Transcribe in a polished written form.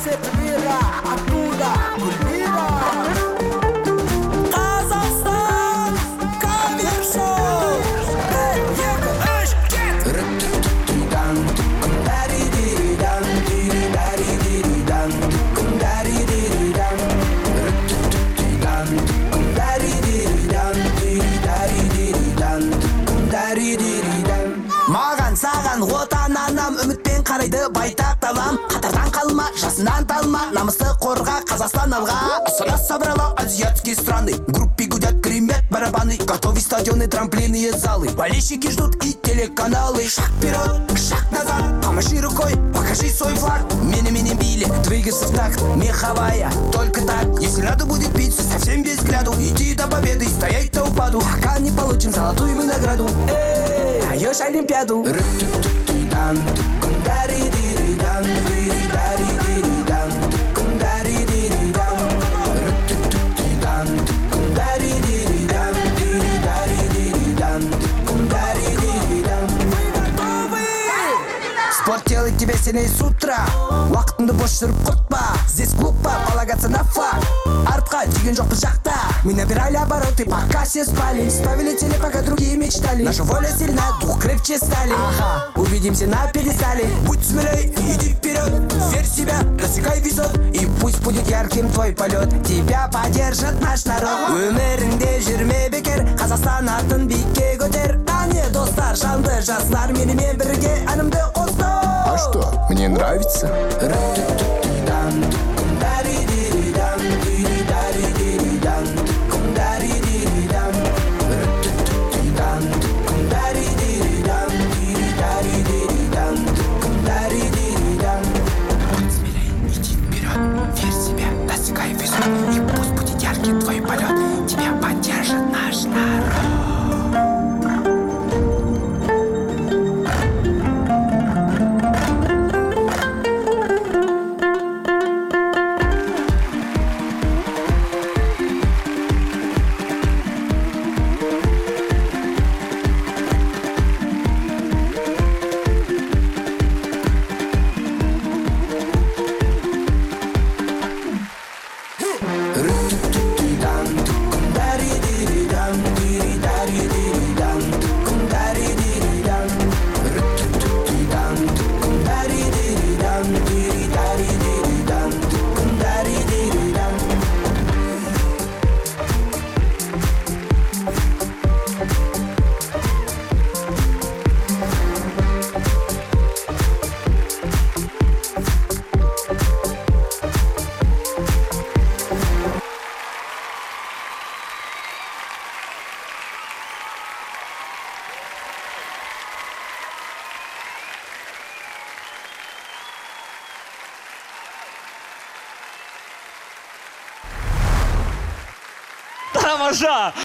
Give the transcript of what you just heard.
Severa, оттуда Гүлмира. Қазақстан кавер шоу. 1, 2, 3, маған саған отан анам үмітпен қарайды байтақ далам. Қатардан қалма, жасынан талма, намысты қорға, Қазақстан алға. Нас собрала азиатские страны, группе гудят, гремят барабаны, готовы стадионы, трамплины и залы. Болельщики ждут и телеканалы. Шаг вперед, шаг назад, помаши рукой, покажи свой флаг. Мини-мини били, двигайся в такт, меховая. Только так, если надо будет биться, совсем без взгляду, идти до победы, стоять до упаду, пока не получим золотую мы награду. Даешь Олимпиаду. Спорт делает тебя сильнее с утра. Уақытыңды бос жүріп құртпа. Здесь глупо полагаться на факт. Артқа тиген жоқ біз жақта. Мы набирали обороты, пока все спали. Ставили цели, пока другие мечтали. Наша воля сильна, дух крепче стали. Увидимся на пьедестале. Будь смелей, иди вперед. Верь в себя, достигай высот. И пусть будет ярким твой полет. Тебя поддержит наш народ. Өміріңде жүрме бекер. Қазақстан атын биікке көтер. Әне достар, жанды жастар, менімен бірге әнімді қосты. А что, мне нравится? И пусть будет ярким твой полет. Тебя поддержит наш народ. Тамаша!